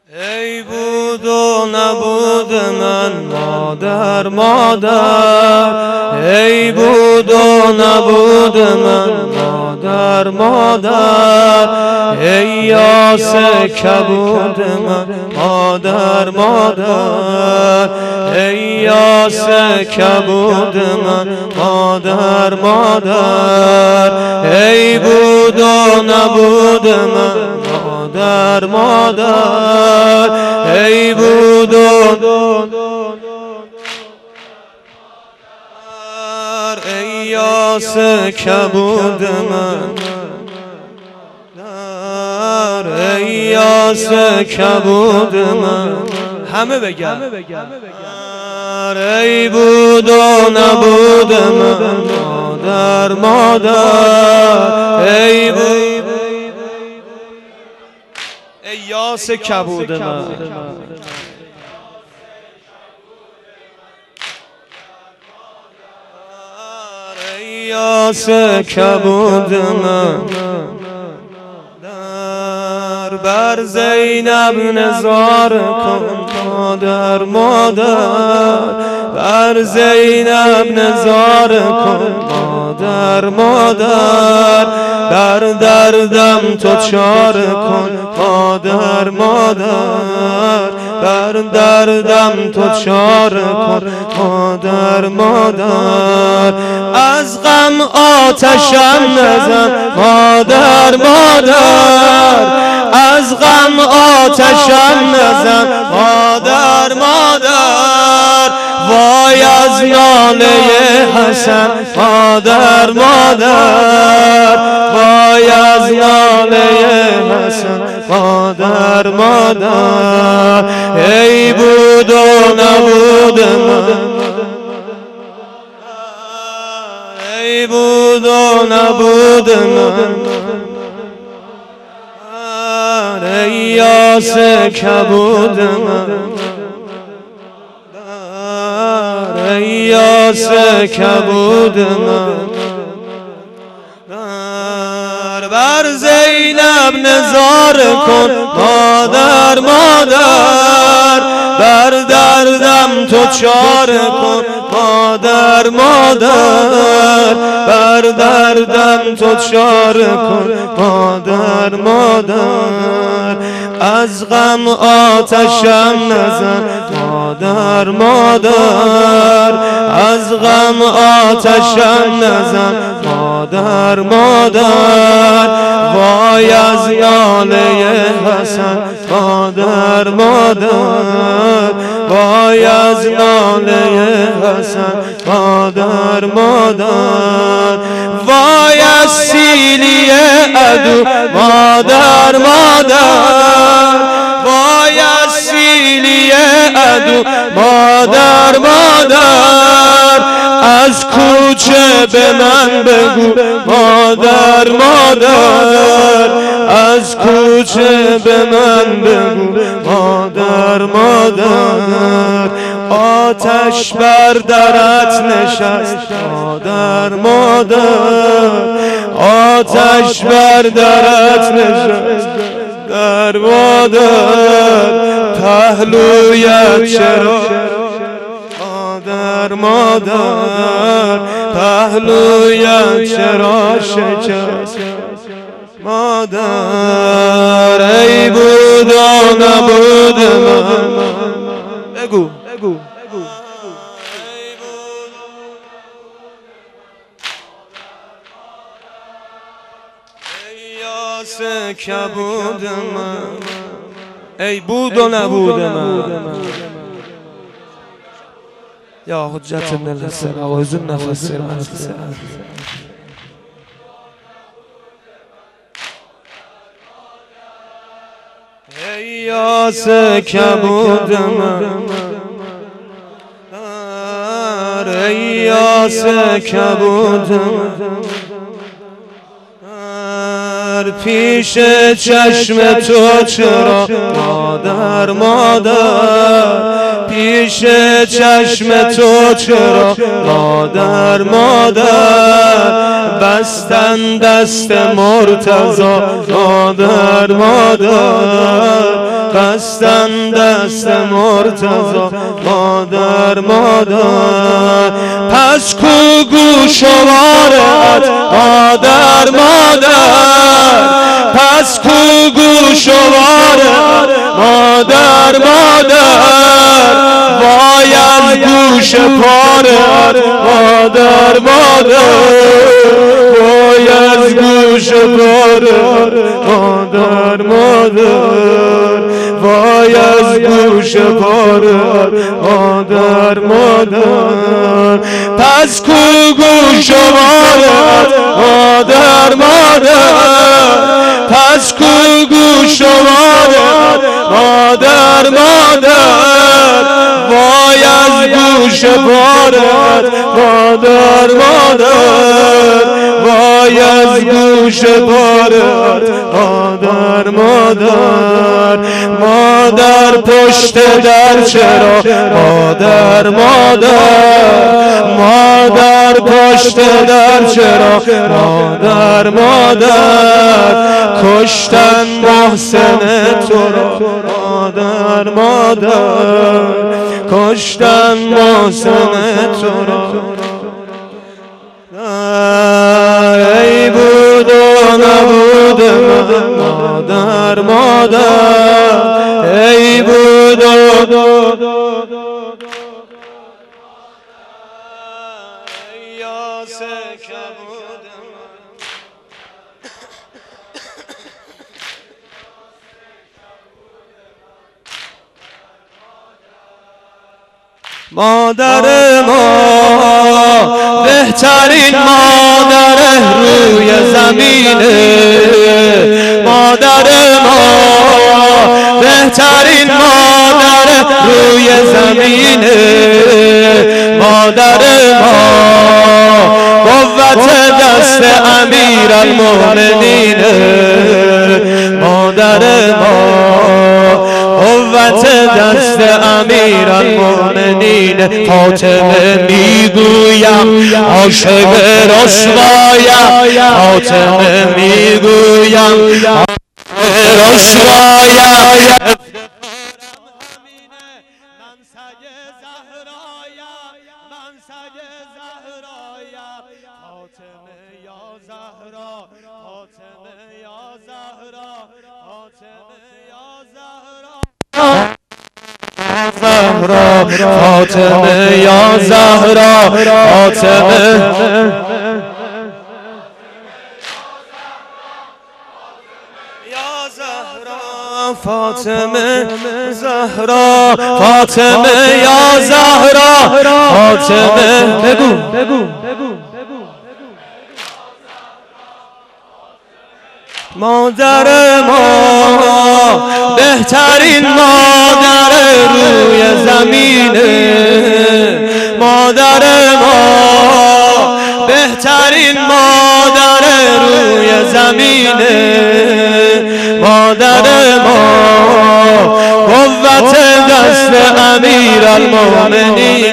ای بود و نبود من مادر مادر، ای بود و نبود من مادر مادر، ای یاس کبود من مادر مادر، ای یاس کبود من مادر مادر، ای بود و نبود من مادر مادر، ای بود و ای یاس کبود من، ای یاس کبود من، همه بگن ای بود و نبود من مادر مادر، ای بود ای یاس کبود من، ای یاس کبود من، بر زینب نزار کن مادر مادر، بر زینب نزار کن مادر مادر، بر دردم تو چار کن مادر مادر، بر دردم تو چار کن مادر مادر، از غم آتشم نزن مادر مادر، از غم آتشم نزن مادر مادر، وای از ناله حسن مادر مادر، وای از ناله حسن مادر مادر، ای بود و نبود من، ای بود و نبود من، ای یاس کبود من، ای یاس کبود من، بر زینب نزار کن مادر مادر، بر دردم تو چار کن مادر مادر، بر دردم تو چار کن مادر مادر، از غم آتشم نزن مادر مادر، از غم آتشم نزن مادر مادر، وای از ناله حسن مادر مادر، وای از ناله حسن مادر مادر، وای از سیلی عدو مادر مادر، وای از سیلی عدو مادر مادر، از کوچه به من بگو مادر مادر، از کوچه به من بگو مادر مادر، آتش بر درت نشست مادر مادر، آتش بر درت نشست در مادر، پهلویت چرا مادر مادر، پهلویت چرا شکست مادر، ای بود و نبود من، بگو بگو ای یاس کبود من، ای بود و نبود من، یا حجت من الحسن آوازون نفس ای یاس کبود من، ای یاس کبود من، پیش چشم تو چرا مادر مادر، پیش چشم تو چرا مادر مادر، بستن دست مرتضی مادر مادر، قصدن دست مرتضی مادر مادر پس کو گوشوارت مادر مادر پس کو گوشوارت مادر مادر وای از گوش پارت مادر مادر وای از گوش پارت مادر مادر وای از گوش پارت مادر مادر پس کو گوشوارت مادر مادر پس کو گوشوارت مادر مادر وای از گوش پارت مادر مادر وای از گوش پارت مادر مادر مادر پشت در چرا مادر مادر مادر پشت در چرا مادر مادر کشتن محسن تو را مادر مادر کشتن محسن تو را ای بود و نبود مادر مادر ای بود و مادر ما بهترین مادر روی زمینه مادر ما بهترین مادر روی زمینه مادر ما قوت دست امیرالمؤمنین مادر ما قوت دست امیرالمؤمنین فاطمه میگویم عاشق رسوایم فاطمه میگویم رسوایم فاطمه یا زهرا فاطمه فاطمه زهرا فاطمه یا زهرا فاطمه بگو مادر ما بهترین مادر روی زمینه مادر ما بهترین مادر روی زمینه مادر ما قوت دست امیرالمؤمنین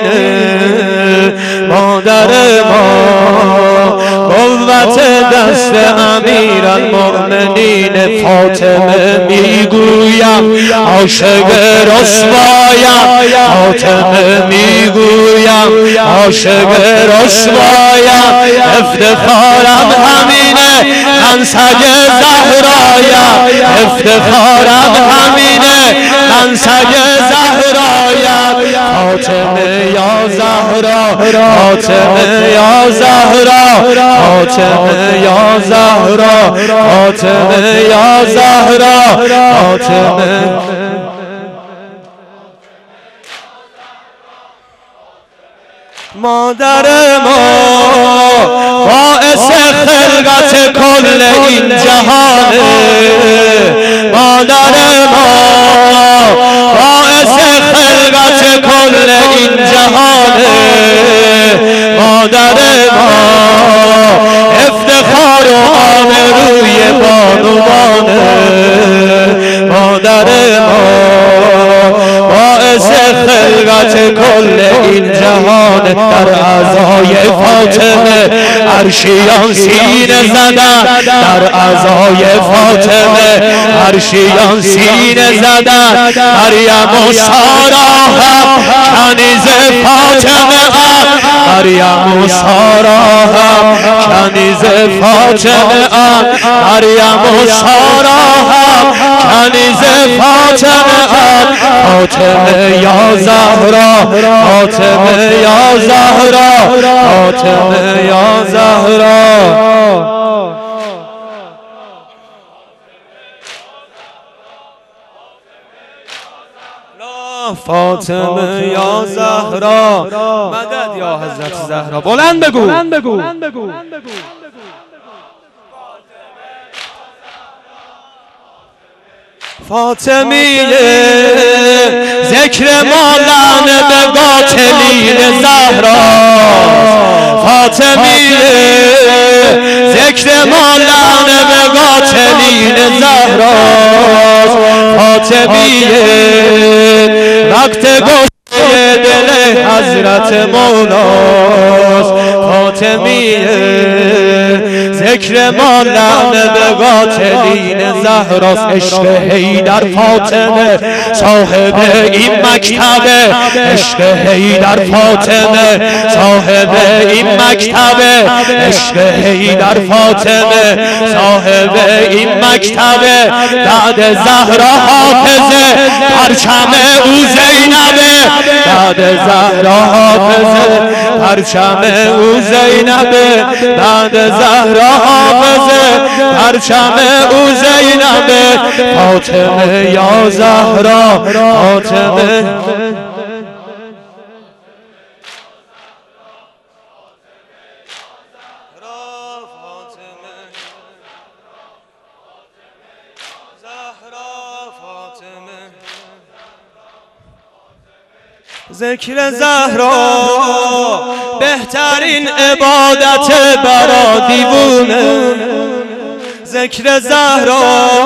مادر ما قوت دست امیرالمؤمنین فاطمه میگویم عاشق رسوایم فاطمه میگویم عاشق رسوایم افتخارم همینه من سگ زهرایم افتخارم همینه من سگ زهرایم فاطمه یا زهرا فاطمه یا زهرا فاطمه یا زهرا فاطمه یا زهرا فاطمه مادر ما باعث خلقت کل این جهانه مادر ما باعث خلقت کل این جهانه مادر ما افتخار و آبروی بانوانه مادر ما باعث خلقت کل این جهان در اعضای فاطمه عرشیان سینه زدن در اعضای فاطمه عرشیان سینه زدن مریم و سارا هم کنیز فاطمه ان مریم و سارا هم کنیز فاطمه ان مریم و سارا هم کنیز فاطمه ان فاطمه یا زهرا فاطمه یا زهرا فاطمه یا زهرا فاطمه یا زهرا مدد یا حضرت زهرا بلند بگو فاطمیه ذکر مالن به قاتلین زهرا فاطمیه ذکر مالن به قاتلین زهرا فاطمیه وقت گوشه دل حضرت مولاست فاطمیه ذکر ما لعنه به قاتلین زهراست عشق حیدر فاطمه صاحب این مکتبه عشق حیدر فاطمه صاحب این مکتبه عشق حیدر فاطمه صاحب این مکتبه بعد زهرا حافظه پرچم او زینبه بعد زهرا حافظه پرچم او زینبه بعد زهرا حافظه پرچم او زینبه فاطمه یا زهرا فاطمه ذکر زهرا بهترین عبادت برا دیوونه ذکر زهرا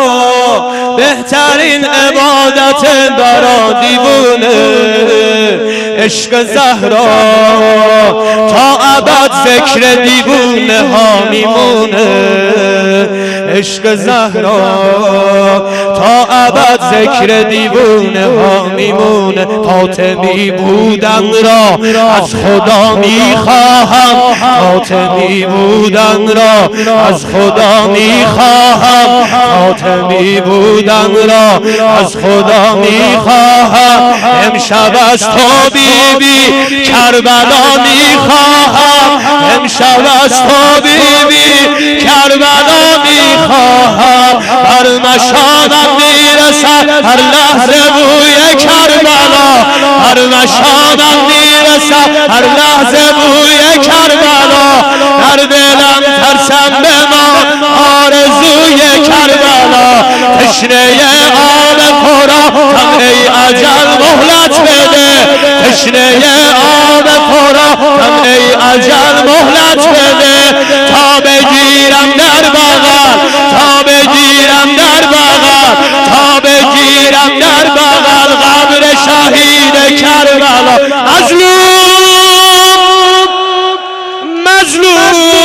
بهترین عبادت برا دیوونه عشق زهرا تا ابد ذکر دیوونه ها میمونه عشق زهرا تا ابد ذکر دیوونه ها میمونه فاطمی بودن را از خدا میخواهم فاطمی بودن را از خدا میخواهم فاطمی بودن را از خدا میخواهم امشب از تو بیبی کربلا میخواهم امشب از تو بیبی کربلا میخواهم هر مشامم میرسد هر لحظه بوی کربلا هر مشامم میرسد هر لحظه بوی کربلا در دلم ترسم بمان آرزوی کربلا تشنه آب فراتم ای اجل مهلت بده تشنه آب فراتم ای اجل مهلت بده تا بگیرم در بغل تا بگیرم در بغل تا بگیرم در بغل قبر شهید کربلا مظلوم مظلوم